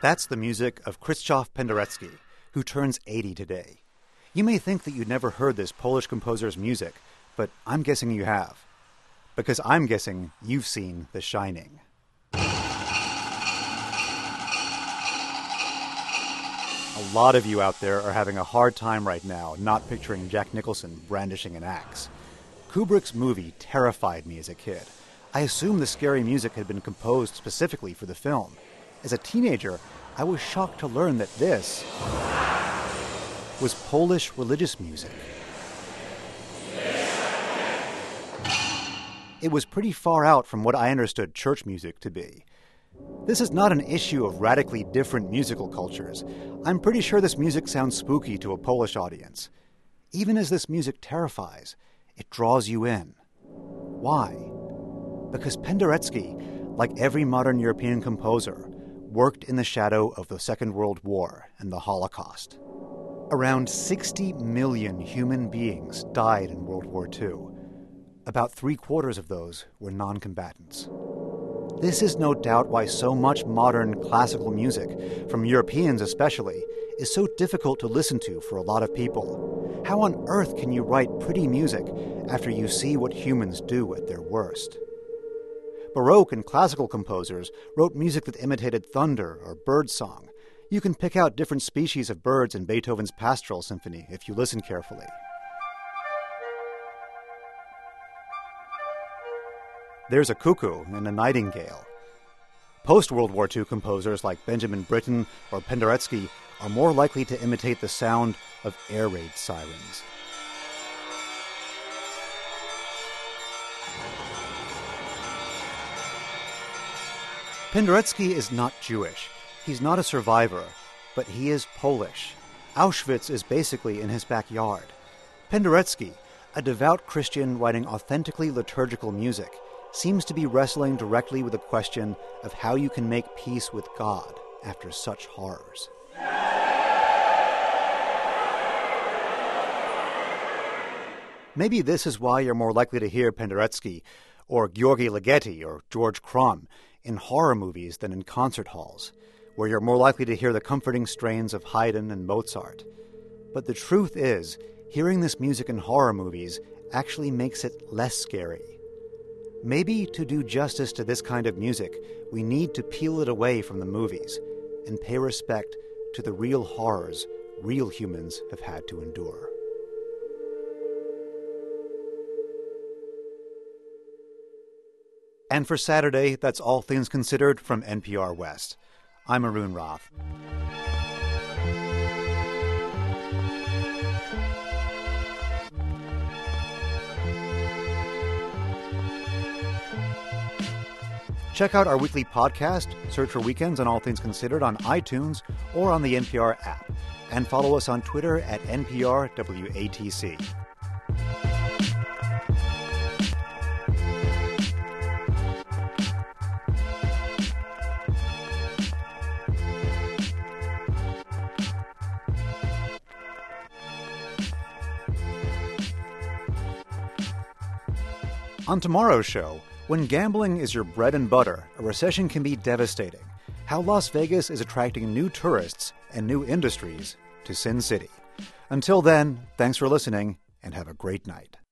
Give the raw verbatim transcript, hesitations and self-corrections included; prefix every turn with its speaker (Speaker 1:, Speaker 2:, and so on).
Speaker 1: That's the music of Krzysztof Penderecki, who turns eighty today. You may think that you'd never heard this Polish composer's music, but I'm guessing you have. Because I'm guessing you've seen The Shining. A lot of you out there are having a hard time right now not picturing Jack Nicholson brandishing an axe. Kubrick's movie terrified me as a kid. I assumed the scary music had been composed specifically for the film. As a teenager, I was shocked to learn that this was Polish religious music. It was pretty far out from what I understood church music to be. This is not an issue of radically different musical cultures. I'm pretty sure this music sounds spooky to a Polish audience. Even as this music terrifies, it draws you in. Why? Because Penderecki, like every modern European composer, worked in the shadow of the Second World War and the Holocaust. Around sixty million human beings died in World War Two. About three-quarters of those were non-combatants. This is no doubt why so much modern classical music, from Europeans especially, is so difficult to listen to for a lot of people. How on earth can you write pretty music after you see what humans do at their worst? Baroque and classical composers wrote music that imitated thunder or birdsong. You can pick out different species of birds in Beethoven's Pastoral Symphony if you listen carefully. There's a cuckoo and a nightingale. Post-World War Two composers like Benjamin Britten or Penderecki are more likely to imitate the sound of air raid sirens. Penderecki is not Jewish. He's not a survivor, but he is Polish. Auschwitz is basically in his backyard. Penderecki, a devout Christian writing authentically liturgical music, seems to be wrestling directly with the question of how you can make peace with God after such horrors. Maybe this is why you're more likely to hear Penderecki or György Ligeti or George Crumb in horror movies than in concert halls, where you're more likely to hear the comforting strains of Haydn and Mozart. But the truth is, hearing this music in horror movies actually makes it less scary. Maybe to do justice to this kind of music, we need to peel it away from the movies and pay respect to the real horrors real humans have had to endure. And for Saturday, that's All Things Considered from N P R West. I'm Arun Rath. Check out our weekly podcast, search for Weekends on All Things Considered on iTunes or on the N P R app, and follow us on Twitter at N P R W A T C. On tomorrow's show, when gambling is your bread and butter, a recession can be devastating. How Las Vegas is attracting new tourists and new industries to Sin City. Until then, thanks for listening and have a great night.